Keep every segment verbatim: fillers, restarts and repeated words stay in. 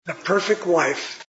The perfect wife.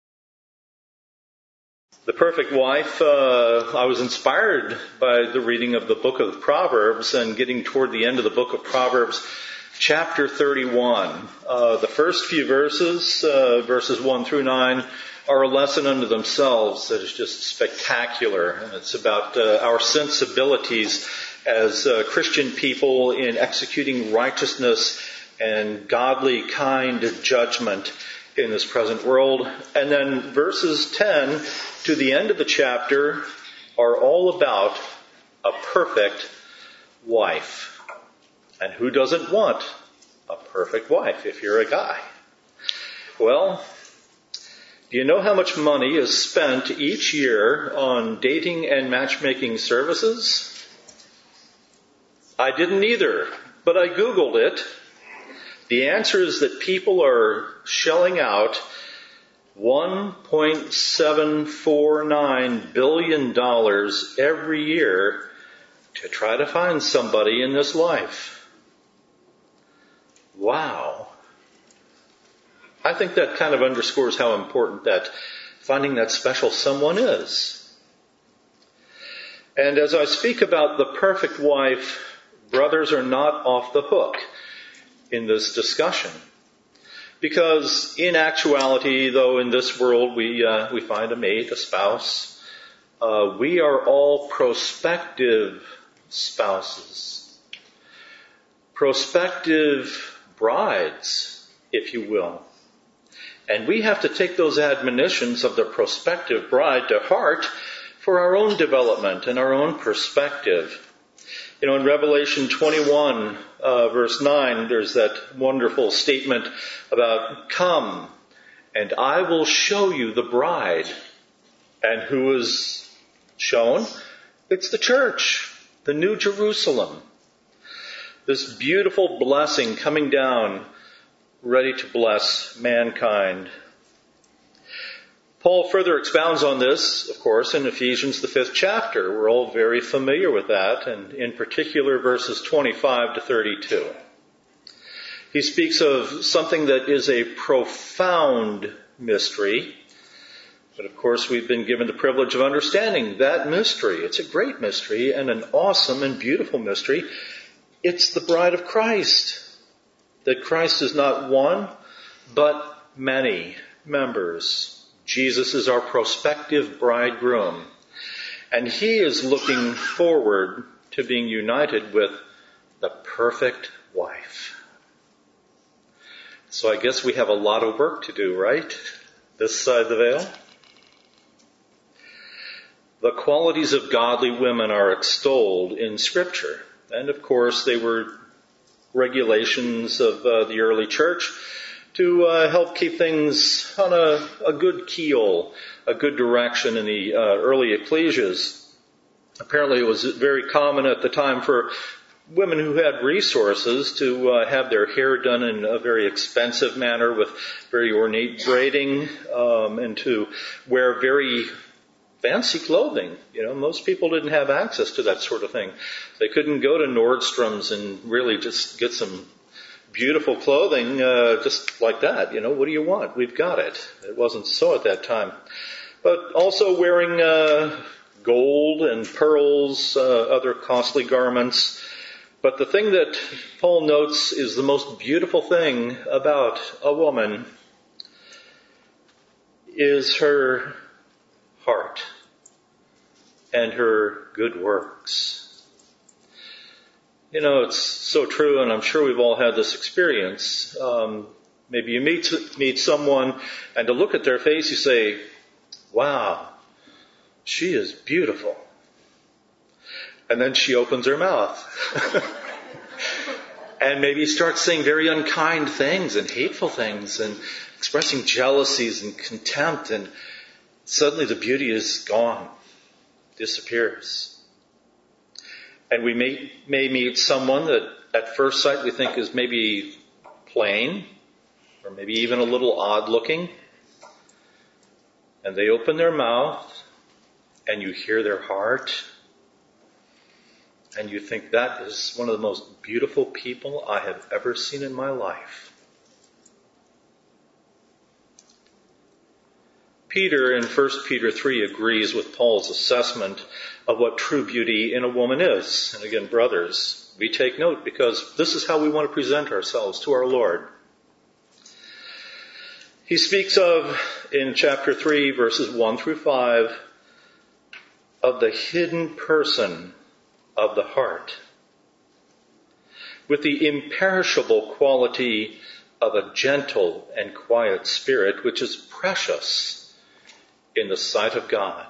The perfect wife, uh, I was inspired by the reading of the book of Proverbs and getting toward the end of the book of Proverbs, chapter thirty-one. Uh, the first few verses, uh, verses one through nine, are a lesson unto themselves that is just spectacular. And it's about uh, our sensibilities as uh, Christian people in executing righteousness and godly, kind judgment in this present world. And then verses ten to the end of the chapter are all about a perfect wife. And who doesn't want a perfect wife if you're a guy? Well, do you know how much money is spent each year on dating and matchmaking services? I didn't either, but I Googled it. The answer is that people are shelling out one point seven four nine billion dollars every year to try to find somebody in this life. Wow. I think that kind of underscores how important that finding that special someone is. And as I speak about the perfect wife, brothers are not off the hook in this discussion. Because in actuality, though in this world we uh, we find a mate, a spouse, uh, we are all prospective spouses. Prospective brides, if you will. And we have to take those admonitions of the prospective bride to heart for our own development and our own perspective. You know, in Revelation twenty-one, uh, verse nine, there's that wonderful statement about, "Come, and I will show you the bride." And who is shown? It's the church, the New Jerusalem. This beautiful blessing coming down, ready to bless mankind. Paul further expounds on this, of course, in Ephesians, the fifth chapter. We're all very familiar with that, and in particular verses twenty-five to thirty-two. He speaks of something that is a profound mystery, but of course we've been given the privilege of understanding that mystery. It's a great mystery and an awesome and beautiful mystery. It's the bride of Christ. That Christ is not one, but many members. Jesus is our prospective bridegroom, and he is looking forward to being united with the perfect wife. So I guess we have a lot of work to do, right? This side of the veil. The qualities of godly women are extolled in Scripture, and of course they were regulations of uh, the early church to uh, help keep things on a, a good keel, a good direction in the uh, early ecclesias. Apparently it was very common at the time for women who had resources to uh, have their hair done in a very expensive manner with very ornate braiding, um, and to wear very fancy clothing. You know, most people didn't have access to that sort of thing. They couldn't go to Nordstrom's and really just get some beautiful clothing uh, just like that. You know, what do you want? We've got it. It wasn't so at that time. But also wearing uh, gold and pearls, uh, other costly garments. But the thing that Paul notes is the most beautiful thing about a woman is her heart and her good works. You know, it's so true, and I'm sure we've all had this experience. Um, maybe you meet meet someone, and to look at their face, you say, "Wow, she is beautiful." And then she opens her mouth. And maybe starts saying very unkind things and hateful things and expressing jealousies and contempt, and suddenly the beauty is gone, disappears. And we may, may meet someone that at first sight we think is maybe plain, or maybe even a little odd looking. And they open their mouth, and you hear their heart, and you think that is one of the most beautiful people I have ever seen in my life. Peter in First Peter three agrees with Paul's assessment of what true beauty in a woman is. And again, brothers, we take note because this is how we want to present ourselves to our Lord. He speaks of, in chapter three, verses one through five, of the hidden person of the heart, with the imperishable quality of a gentle and quiet spirit, which is precious in the sight of God.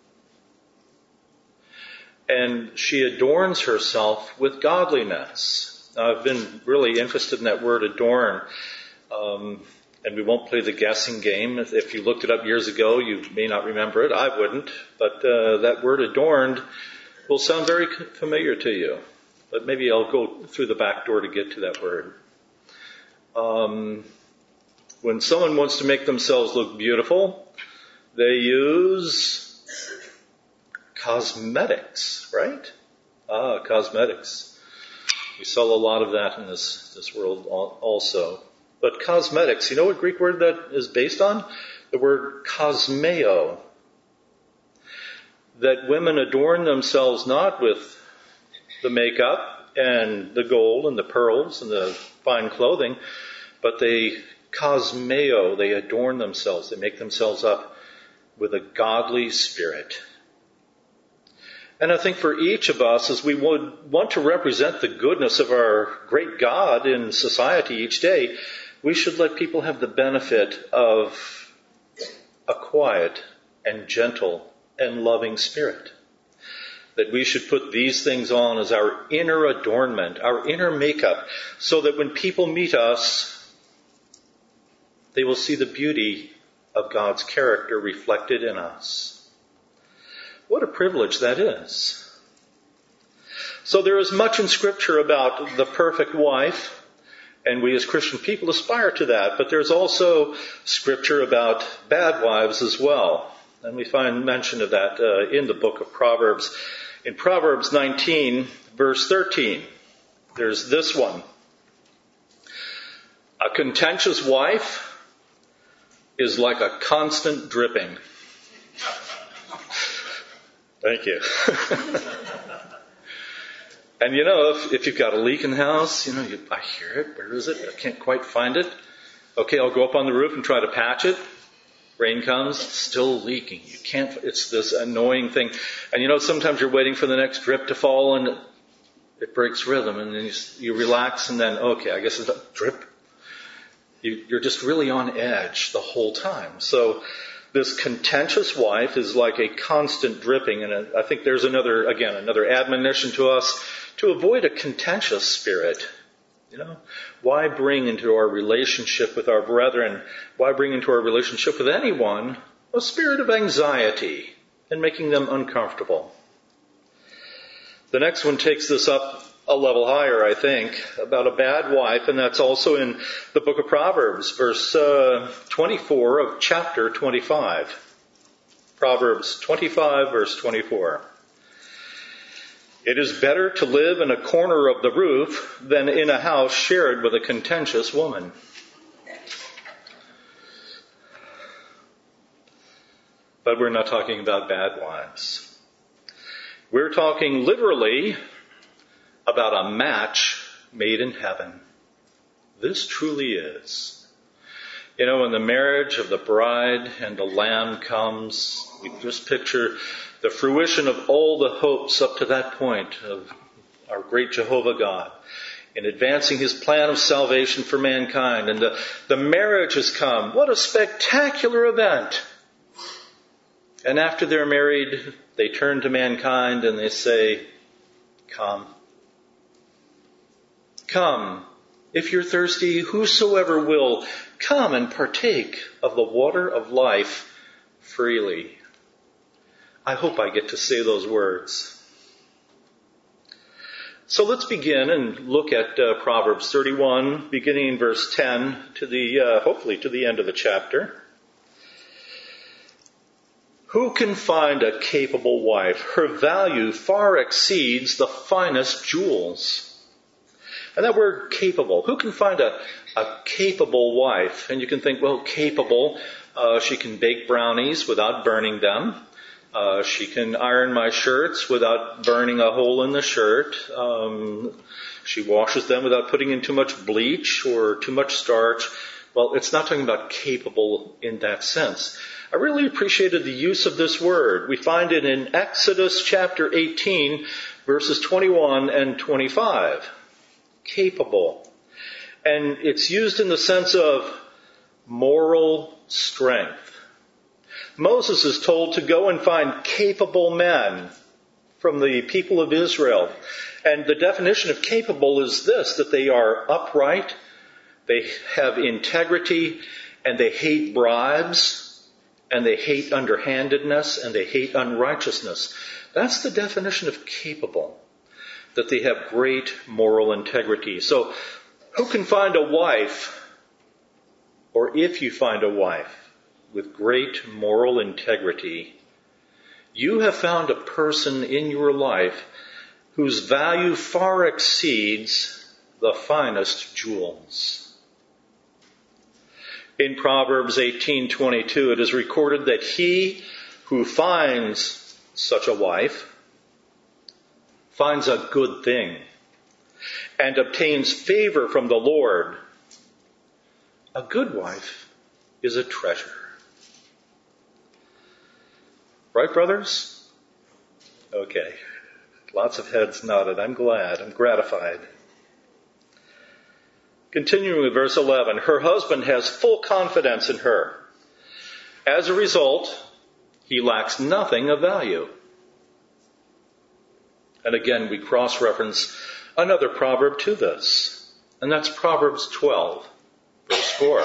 And she adorns herself with godliness. Now, I've been really interested in that word adorn. Um, and we won't play the guessing game. If you looked it up years ago, you may not remember it. I wouldn't. But uh, that word adorned will sound very familiar to you. But maybe I'll go through the back door to get to that word. Um, when someone wants to make themselves look beautiful, they use cosmetics, right? Ah, cosmetics. We sell a lot of that in this, this world also. But cosmetics, you know what Greek word that is based on? The word cosmeo. That women adorn themselves not with the makeup and the gold and the pearls and the fine clothing, but they cosmeo, they adorn themselves, they make themselves up with a godly spirit. And I think for each of us, as we would want to represent the goodness of our great God in society each day, we should let people have the benefit of a quiet and gentle and loving spirit. That we should put these things on as our inner adornment, our inner makeup, so that when people meet us, they will see the beauty of God's character reflected in us. What a privilege that is. So there is much in Scripture about the perfect wife, and we as Christian people aspire to that, but there's also Scripture about bad wives as well. And we find mention of that uh, in the book of Proverbs. In Proverbs nineteen, verse thirteen, there's this one. A contentious wife is like a constant dripping. Thank you. And you know, if, if you've got a leak in the house, you know, you, I hear it. Where is it? I can't quite find it. Okay, I'll go up on the roof and try to patch it. Rain comes, it's still leaking. You can't, it's this annoying thing. And you know, sometimes you're waiting for the next drip to fall and it breaks rhythm and then you, you relax and then, okay, I guess it's a drip. You, you're just really on edge the whole time. So this contentious wife is like a constant dripping. And I think there's another, again, another admonition to us to avoid a contentious spirit. You know, why bring into our relationship with our brethren, why bring into our relationship with anyone a spirit of anxiety and making them uncomfortable? The next one takes this up a level higher, I think, about a bad wife, and that's also in the book of Proverbs, verse uh, twenty-four of chapter twenty-five. Proverbs twenty-five, verse twenty-four. It is better to live in a corner of the roof than in a house shared with a contentious woman. But we're not talking about bad wives. We're talking literally about a match made in heaven. This truly is. You know, when the marriage of the bride and the lamb comes, we just picture the fruition of all the hopes up to that point of our great Jehovah God in advancing his plan of salvation for mankind. And the, the marriage has come. What a spectacular event. And after they're married, they turn to mankind and they say, come. Come. If you're thirsty, whosoever will, come and partake of the water of life freely. I hope I get to say those words. So let's begin and look at uh, Proverbs thirty-one, beginning in verse ten to the, uh, hopefully to the end of the chapter. Who can find a capable wife? Her value far exceeds the finest jewels. And that word capable. Who can find a, a capable wife? And you can think, well, capable, uh, she can bake brownies without burning them. Uh, she can iron my shirts without burning a hole in the shirt. Um, she washes them without putting in too much bleach or too much starch. Well, it's not talking about capable in that sense. I really appreciated the use of this word. We find it in Exodus chapter eighteen, verses twenty-one and twenty-five. Capable. And it's used in the sense of moral strength. Moses is told to go and find capable men from the people of Israel. And the definition of capable is this, that they are upright, they have integrity, and they hate bribes, and they hate underhandedness, and they hate unrighteousness. That's the definition of capable, that they have great moral integrity. So, who can find a wife, or if you find a wife, with great moral integrity, you have found a person in your life whose value far exceeds the finest jewels. In Proverbs eighteen twenty-two, it is recorded that he who finds such a wife finds a good thing and obtains favor from the Lord. A good wife is a treasure. Right, brothers? Okay. Lots of heads nodded. I'm glad. I'm gratified. Continuing with verse eleven. Her husband has full confidence in her. As a result, he lacks nothing of value. And again, we cross-reference another proverb to this. And that's Proverbs twelve, verse four.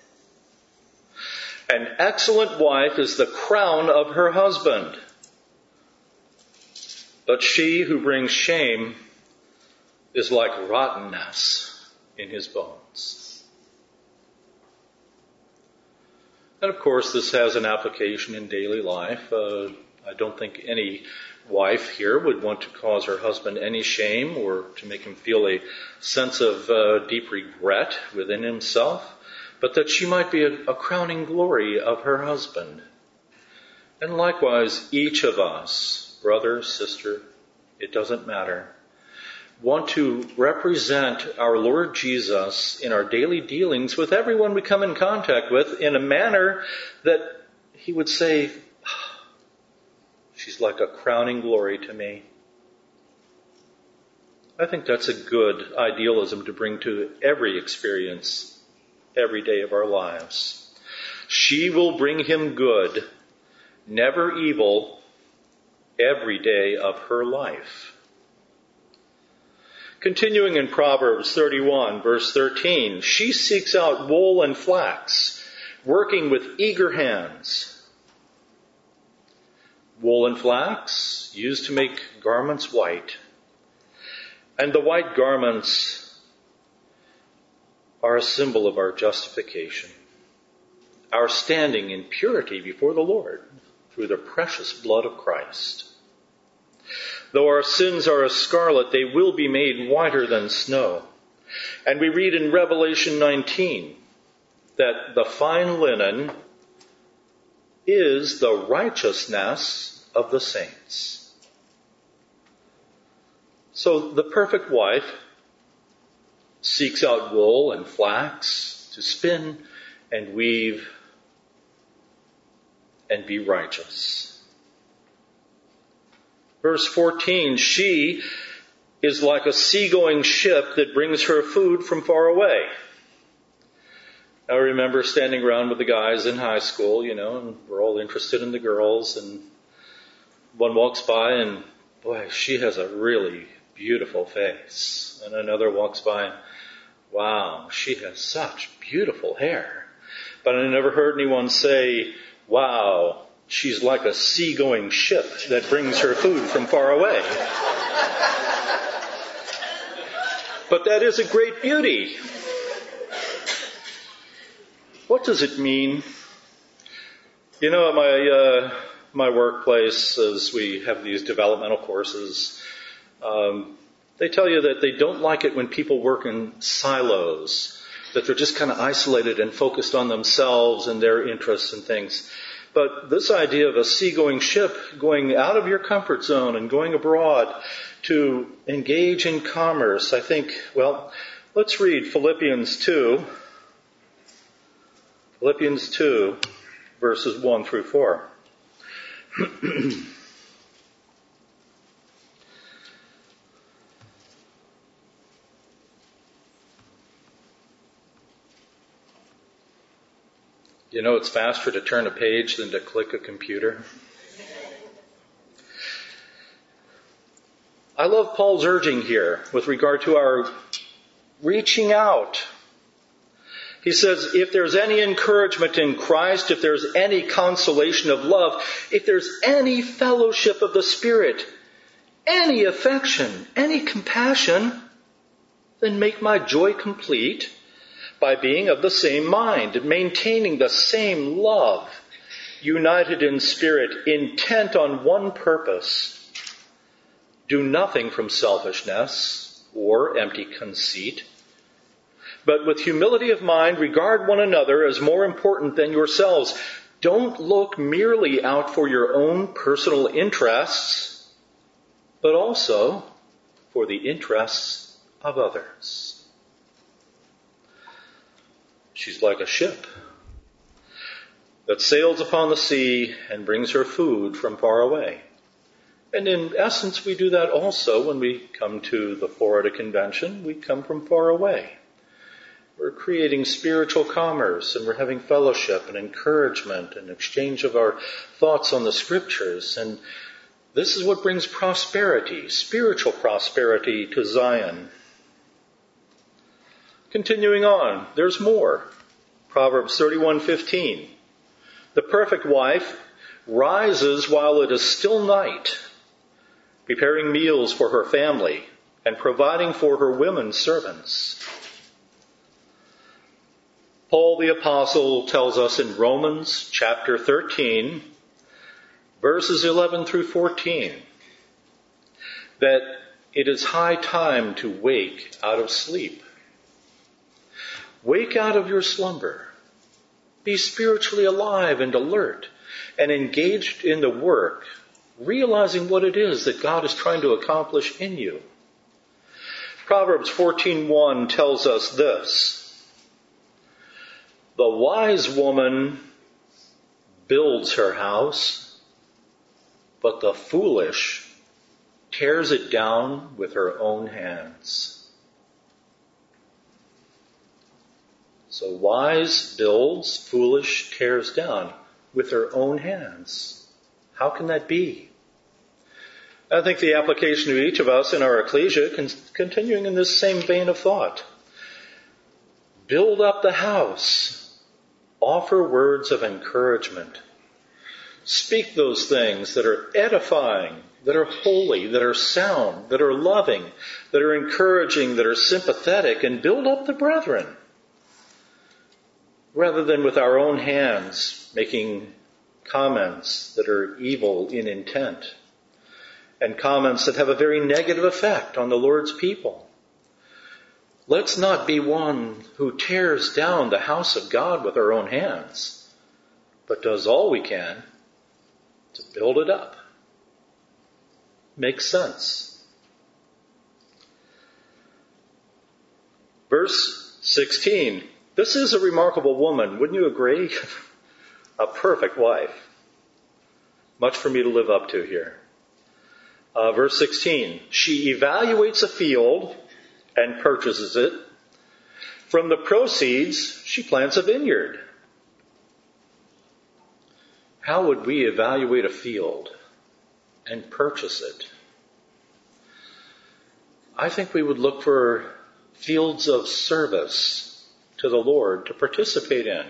An excellent wife is the crown of her husband, but she who brings shame is like rottenness in his bones. And of course, this has an application in daily life. Uh, I don't think any wife here would want to cause her husband any shame or to make him feel a sense of uh, deep regret within himself, but that she might be a, a crowning glory of her husband. And likewise, each of us, brother, sister, it doesn't matter, want to represent our Lord Jesus in our daily dealings with everyone we come in contact with in a manner that he would say, she's like a crowning glory to me. I think that's a good idealism to bring to every experience, every day of our lives. She will bring him good, never evil, every day of her life. Continuing in Proverbs thirty-one, verse thirteen, she seeks out wool and flax, working with eager hands. Wool and flax, used to make garments white. And the white garments are a symbol of our justification, our standing in purity before the Lord through the precious blood of Christ. Though our sins are as scarlet, they will be made whiter than snow. And we read in Revelation nineteen that the fine linen is the righteousness of the saints. So the perfect wife seeks out wool and flax to spin and weave and be righteous. Verse fourteen, she is like a seagoing ship that brings her food from far away. I remember standing around with the guys in high school, you know, and we're all interested in the girls, and one walks by and, boy, she has a really beautiful face. And another walks by and, wow, she has such beautiful hair. But I never heard anyone say, wow, she's like a seagoing ship that brings her food from far away. But that is a great beauty. What does it mean? You know, at my uh, my workplace, as we have these developmental courses, um, They tell you that they don't like it when people work in silos, that they're just kind of isolated and focused on themselves and their interests and things. But this idea of a seagoing ship going out of your comfort zone and going abroad to engage in commerce, I think, well, let's read Philippians two. Philippians two, verses one through four. You know it's faster to turn a page than to click a computer? I love Paul's urging here with regard to our reaching out. He says, if there's any encouragement in Christ, if there's any consolation of love, if there's any fellowship of the Spirit, any affection, any compassion, then make my joy complete by being of the same mind, maintaining the same love, united in spirit, intent on one purpose. Do nothing from selfishness or empty conceit, but with humility of mind regard one another as more important than yourselves. Don't look merely out for your own personal interests, but also for the interests of others. She's like a ship that sails upon the sea and brings her food from far away. And in essence, we do that also when we come to the Florida Convention. We come from far away. We're creating spiritual commerce, and we're having fellowship and encouragement and exchange of our thoughts on the Scriptures. And this is what brings prosperity, spiritual prosperity to Zion. Continuing on, there's more. Proverbs thirty-one fifteen. The perfect wife rises while it is still night, preparing meals for her family and providing for her women servants. Paul the Apostle tells us in Romans chapter thirteen, verses eleven through fourteen, that it is high time to wake out of sleep. Wake out of your slumber. Be spiritually alive and alert and engaged in the work, realizing what it is that God is trying to accomplish in you. Proverbs fourteen one tells us this: the wise woman builds her house, but the foolish tears it down with her own hands. So wise builds, foolish tears down with her own hands. How can that be? I think the application to each of us in our ecclesia can, continuing in this same vein of thought. Build up the house. Offer words of encouragement. Speak those things that are edifying, that are holy, that are sound, that are loving, that are encouraging, that are sympathetic, and build up the brethren. Rather than with our own hands making comments that are evil in intent and comments that have a very negative effect on the Lord's people. Let's not be one who tears down the house of God with our own hands, but does all we can to build it up. Makes sense. Verse sixteen. This is a remarkable woman, wouldn't you agree? A perfect wife. Much for me to live up to here. Uh, verse sixteen. She evaluates a field and purchases it. From the proceeds, she plants a vineyard. How would we evaluate a field and purchase it? I think we would look for fields of service to the Lord to participate in.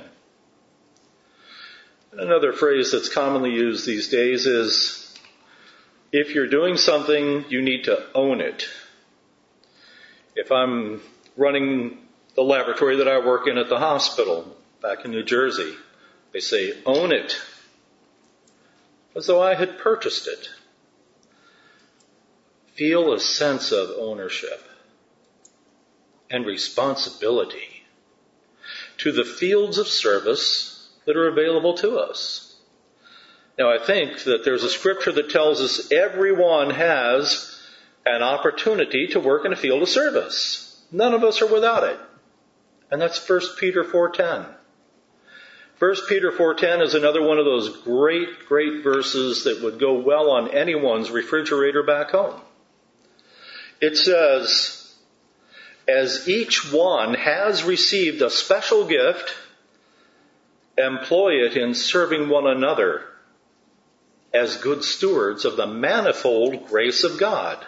And another phrase that's commonly used these days is, if you're doing something, you need to own it. If I'm running the laboratory that I work in at the hospital back in New Jersey, they say, own it, as though I had purchased it. feel a sense of ownership and responsibility to the fields of service that are available to us. Now, I think that there's a scripture that tells us everyone has an opportunity to work in a field of service. None of us are without it. And that's First Peter four ten. First Peter four ten is another one of those great, great verses that would go well on anyone's refrigerator back home. It says, as each one has received a special gift, employ it in serving one another as good stewards of the manifold grace of God.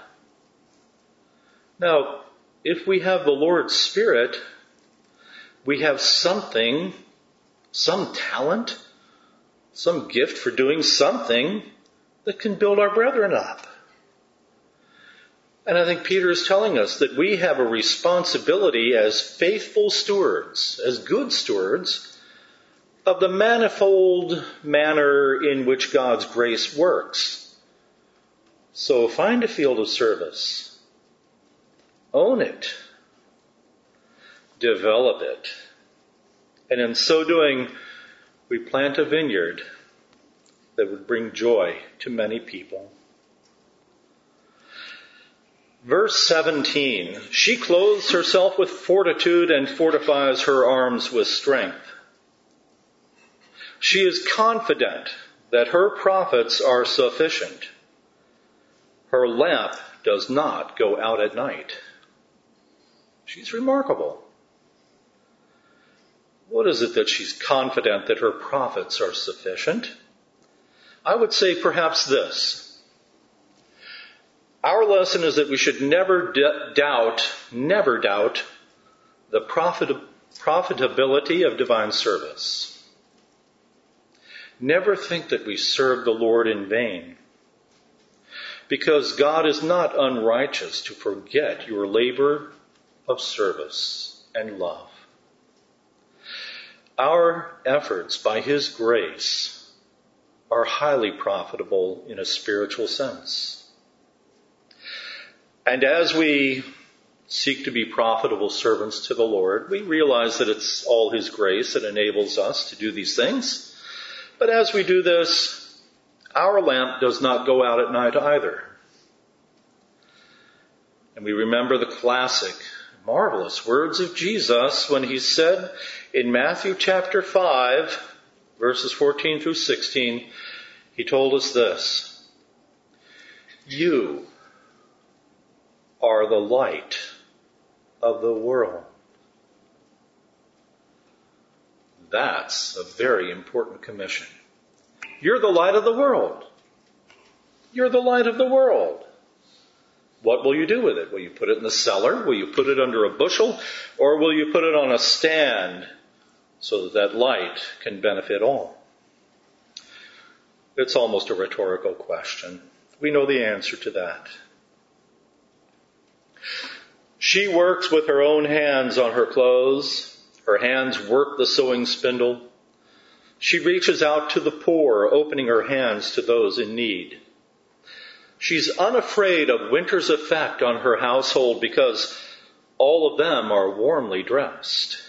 Now, if we have the Lord's Spirit, we have something, some talent, some gift for doing something that can build our brethren up. And I think Peter is telling us that we have a responsibility as faithful stewards, as good stewards, of the manifold manner in which God's grace works. So find a field of service. Own it. Develop it. And in so doing, we plant a vineyard that would bring joy to many people. Verse seventeen, she clothes herself with fortitude and fortifies her arms with strength. She is confident that her profits are sufficient. Her lamp does not go out at night. She's remarkable. What is it that she's confident that her profits are sufficient? I would say perhaps this. Our lesson is that we should never d- doubt, never doubt the profit- profitability of divine service. Never think that we serve the Lord in vain, because God is not unrighteous to forget your labor of service and love. Our efforts by His grace are highly profitable in a spiritual sense. And as we seek to be profitable servants to the Lord, we realize that it's all His grace that enables us to do these things. But as we do this, our lamp does not go out at night either. And we remember the classic, marvelous words of Jesus when He said in Matthew chapter five, verses fourteen through sixteen, He told us this: you are the light of the world. That's a very important commission. You're the light of the world. You're the light of the world. What will you do with it? Will you put it in the cellar? Will you put it under a bushel? Or will you put it on a stand so that that light can benefit all? It's almost a rhetorical question. We know the answer to that. She works with her own hands on her clothes. Her hands work the sewing spindle. She reaches out to the poor, opening her hands to those in need. She's unafraid of winter's effect on her household because all of them are warmly dressed.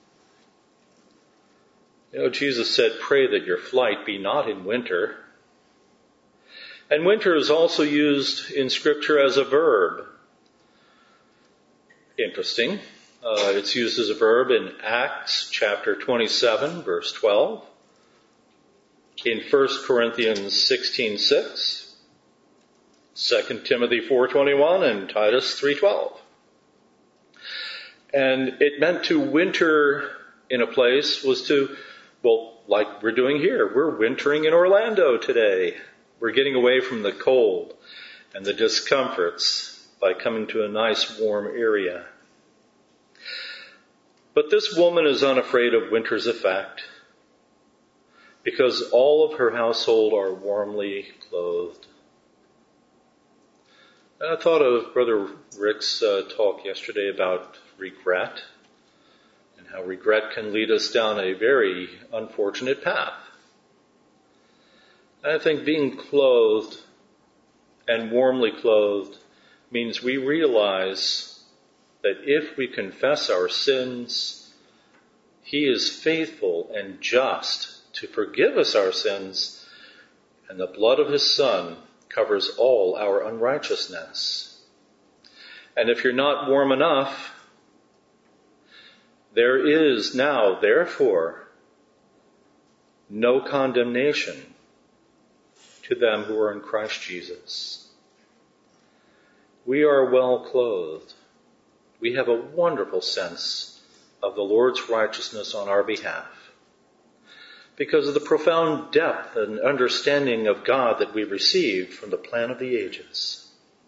You know, Jesus said, pray that your flight be not in winter. And winter is also used in Scripture as a verb. Interesting. Uh, it's used as a verb in Acts chapter twenty-seven, verse twelve. In First Corinthians sixteen six. Second Timothy four twenty-one and Titus three twelve. And it meant to winter in a place was to, well, like we're doing here. We're wintering in Orlando today. We're getting away from the cold and the discomforts by coming to a nice warm area. But this woman is unafraid of winter's effect because all of her household are warmly clothed. And I thought of Brother Rick's uh, talk yesterday about regret and how regret can lead us down a very unfortunate path. And I think being clothed and warmly clothed means we realize that if we confess our sins, he is faithful and just to forgive us our sins, and the blood of his Son covers all our unrighteousness. And if you're not warm enough, there is now, therefore, no condemnation to them who are in Christ Jesus. We are well clothed. We have a wonderful sense of the Lord's righteousness on our behalf because of the profound depth and understanding of God that we received from the plan of the ages.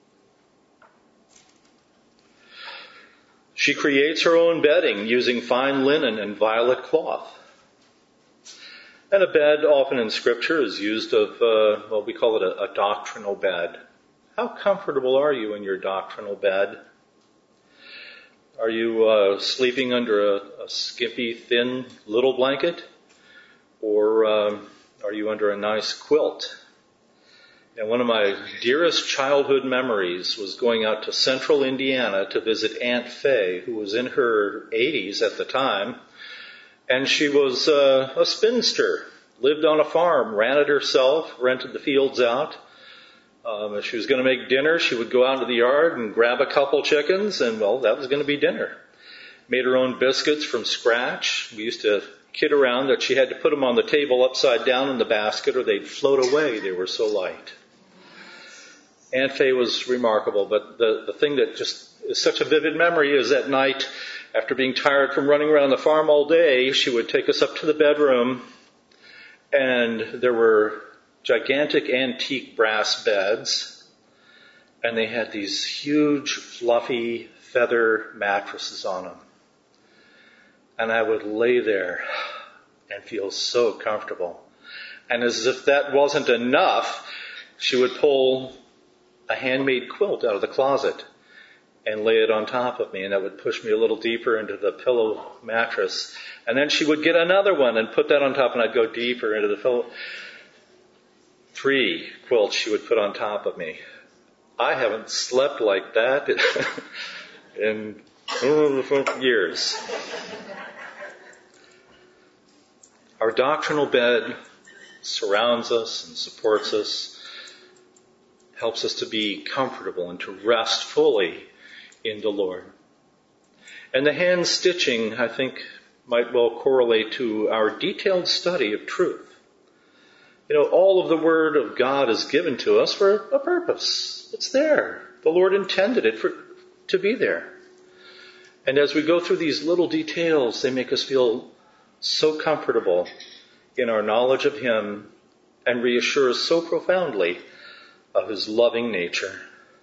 She creates her own bedding using fine linen and violet cloth. And a bed, often in Scripture, is used of, uh, well, we call it a, a doctrinal bed. How comfortable are you in your doctrinal bed? Are you uh, sleeping under a, a skimpy, thin little blanket? Or um, are you under a nice quilt? And one of my dearest childhood memories was going out to central Indiana to visit Aunt Faye, who was in her eighties at the time. And she was uh, a spinster, lived on a farm, ran it herself, rented the fields out. Um, if she was going to make dinner, she would go out into the yard and grab a couple chickens, and, well, that was going to be dinner. Made her own biscuits from scratch. We used to kid around that she had to put them on the table upside down in the basket or they'd float away. They were so light. Aunt Faye was remarkable, but the, the thing that just is such a vivid memory is at night, after being tired from running around the farm all day, she would take us up to the bedroom, and there were gigantic antique brass beds, and they had these huge, fluffy feather mattresses on them. And I would lay there and feel so comfortable. And as if that wasn't enough, she would pull a handmade quilt out of the closet and lay it on top of me, and that would push me a little deeper into the pillow mattress. And then she would get another one and put that on top, and I'd go deeper into the pillow. Three quilts she would put on top of me. I haven't slept like that in years. Our doctrinal bed surrounds us and supports us, helps us to be comfortable and to rest fully in the Lord. And the hand stitching, I think, might well correlate to our detailed study of truth. You know, all of the Word of God is given to us for a purpose. It's there. The Lord intended it for to be there. And as we go through these little details, they make us feel so comfortable in our knowledge of Him and reassure us so profoundly of His loving nature.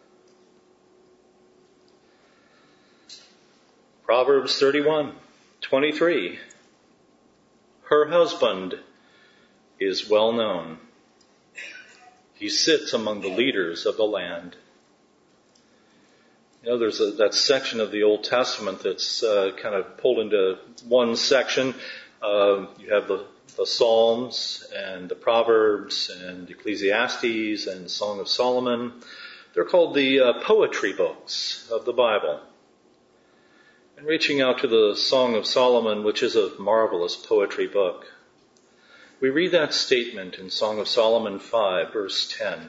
Proverbs thirty-one twenty-three. Her husband is well known. He sits among the leaders of the land. You know, there's a, that section of the Old Testament that's uh, kind of pulled into one section. Uh, you have the, the Psalms and the Proverbs and Ecclesiastes and the Song of Solomon. They're called the uh, poetry books of the Bible. And reaching out to the Song of Solomon, which is a marvelous poetry book, we read that statement in Song of Solomon five, verse ten.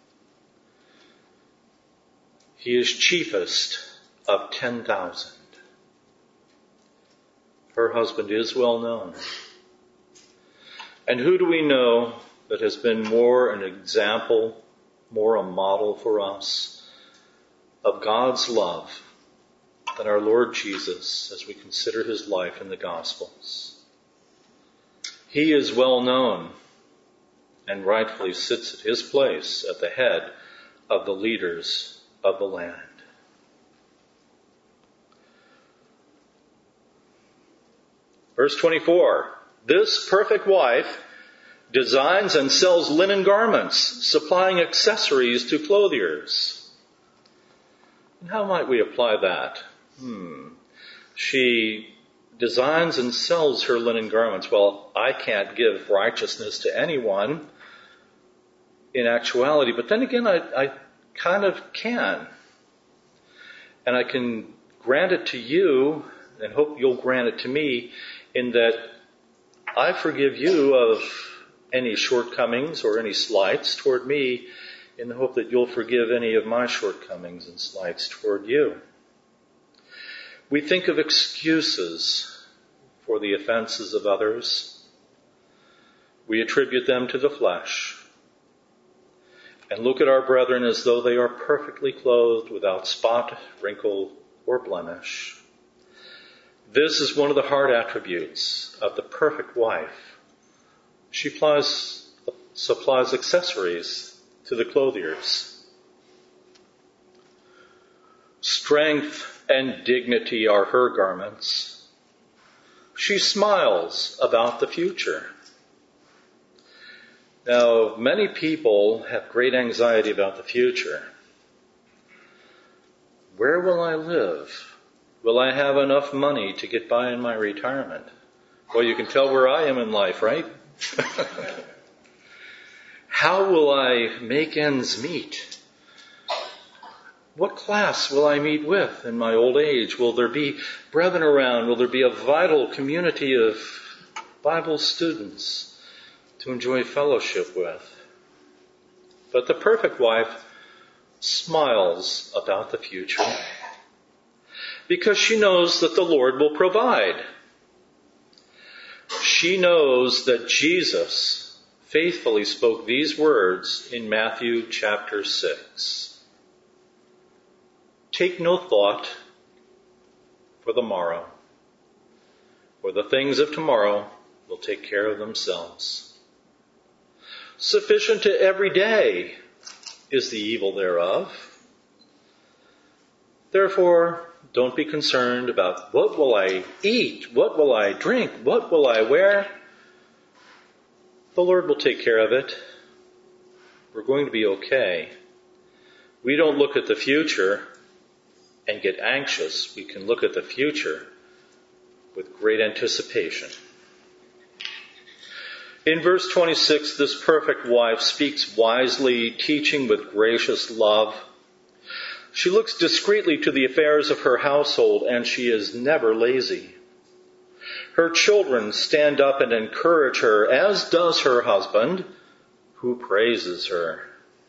He is chiefest of ten thousand. Her husband is well known. And who do we know that has been more an example, more a model for us of God's love than our Lord Jesus as we consider His life in the Gospels? He is well known and rightfully sits at His place at the head of the leaders of the land. Verse twenty-four, this perfect wife designs and sells linen garments, supplying accessories to clothiers. And how might we apply that? Hmm. She designs and sells her linen garments. Well, I can't give righteousness to anyone in actuality, but then again, I, I kind of can. And I can grant it to you, and hope you'll grant it to me, in that I forgive you of any shortcomings or any slights toward me, in the hope that you'll forgive any of my shortcomings and slights toward you. We think of excuses for the offenses of others. We attribute them to the flesh, and look at our brethren as though they are perfectly clothed, without spot, wrinkle, or blemish. This is one of the heart attributes of the perfect wife. She supplies, supplies accessories to the clothiers. Strength and dignity are her garments. She smiles about the future. Now, many people have great anxiety about the future. Where will I live? Will I have enough money to get by in my retirement? Well, you can tell where I am in life, right? How will I make ends meet? What class will I meet with in my old age? Will there be brethren around? Will there be a vital community of Bible students to enjoy fellowship with? But the perfect wife smiles about the future because she knows that the Lord will provide. She knows that Jesus faithfully spoke these words in Matthew chapter six. Take no thought for the morrow, for the things of tomorrow will take care of themselves. Sufficient to every day is the evil thereof. Therefore, don't be concerned about what will I eat, what will I drink, what will I wear. The Lord will take care of it. We're going to be okay. We don't look at the future and get anxious. We can look at the future with great anticipation. In verse twenty-six, this perfect wife speaks wisely, teaching with gracious love. She looks discreetly to the affairs of her household, and she is never lazy. Her children stand up and encourage her, as does her husband, who praises her.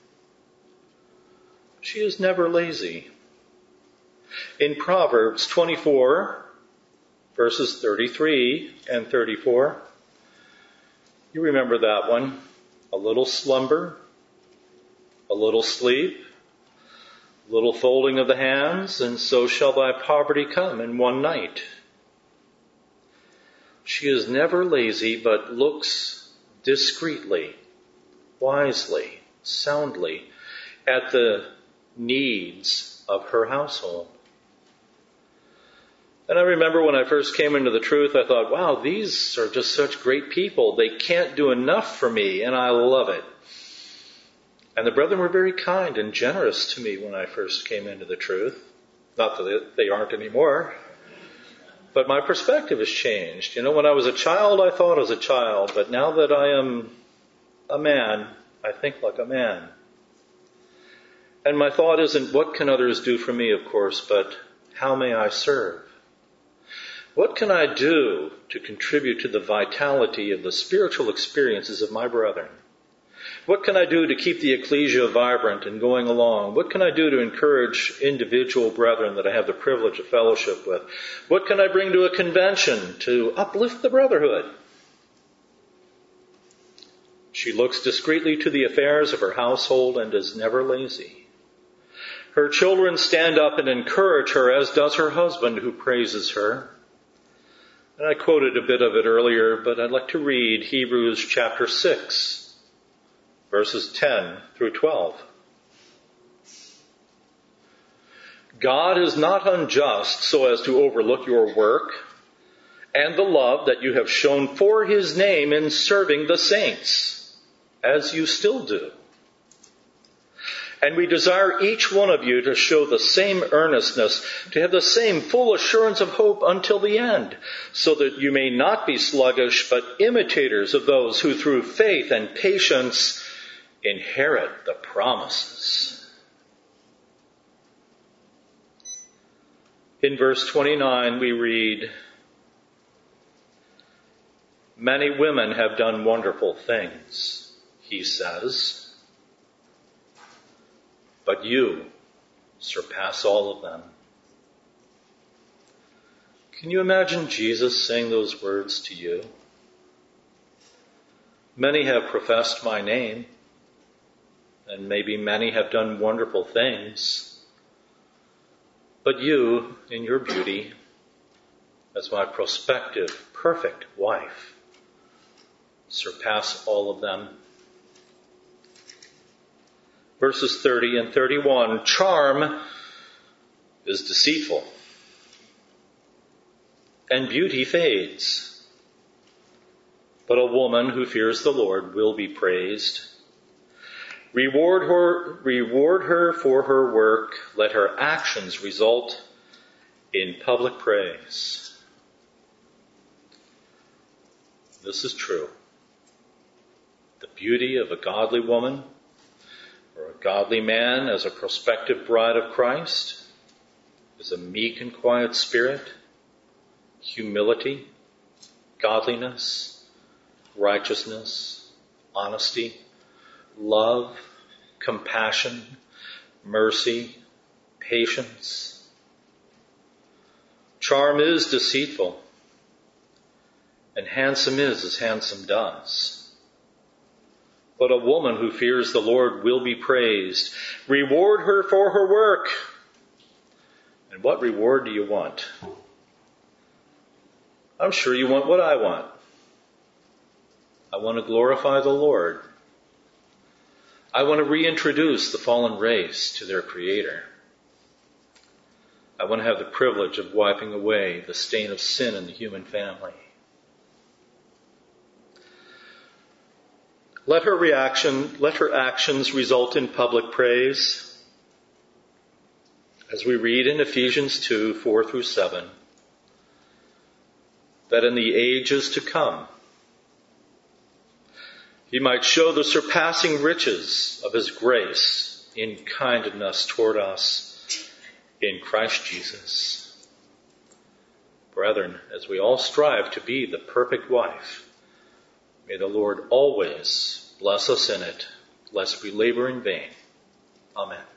She is never lazy. In Proverbs twenty-four, verses thirty-three and thirty-four, you remember that one. A little slumber, a little sleep, a little folding of the hands, and so shall thy poverty come in one night. She is never lazy, but looks discreetly, wisely, soundly at the needs of her household. And I remember when I first came into the truth, I thought, wow, these are just such great people. They can't do enough for me, and I love it. And the brethren were very kind and generous to me when I first came into the truth. Not that they aren't anymore. But my perspective has changed. You know, when I was a child, I thought as a child. But now that I am a man, I think like a man. And my thought isn't, what can others do for me, of course, but how may I serve? What can I do to contribute to the vitality of the spiritual experiences of my brethren? What can I do to keep the ecclesia vibrant and going along? What can I do to encourage individual brethren that I have the privilege of fellowship with? What can I bring to a convention to uplift the brotherhood? She looks discreetly to the affairs of her household and is never lazy. Her children stand up and encourage her, as does her husband, who praises her. And I quoted a bit of it earlier, but I'd like to read Hebrews chapter six, verses ten through twelve. God is not unjust so as to overlook your work and the love that you have shown for his name in serving the saints, as you still do. And we desire each one of you to show the same earnestness, to have the same full assurance of hope until the end, so that you may not be sluggish, but imitators of those who through faith and patience inherit the promises. In verse twenty-nine we read, "Many women have done wonderful things," he says, "but you surpass all of them." Can you imagine Jesus saying those words to you? Many have professed my name, and maybe many have done wonderful things, but you, in your beauty, as my prospective, perfect wife, surpass all of them. Verses thirty and thirty-one, charm is deceitful, and beauty fades, but a woman who fears the Lord will be praised. Reward her, reward her for her work. Let her actions result in public praise. This is true. The beauty of a godly woman or a godly man as a prospective bride of Christ is a meek and quiet spirit, humility, godliness, righteousness, honesty, love, compassion, mercy, patience. Charm is deceitful, and handsome is as handsome does. But a woman who fears the Lord will be praised. Reward her for her work. And what reward do you want? I'm sure you want what I want. I want to glorify the Lord. I want to reintroduce the fallen race to their Creator. I want to have the privilege of wiping away the stain of sin in the human family. Let her reaction, let her actions result in public praise. As we read in Ephesians two, four through seven, that in the ages to come, he might show the surpassing riches of his grace in kindness toward us in Christ Jesus. Brethren, as we all strive to be the perfect wife, may the Lord always bless us in it, lest we labor in vain. Amen.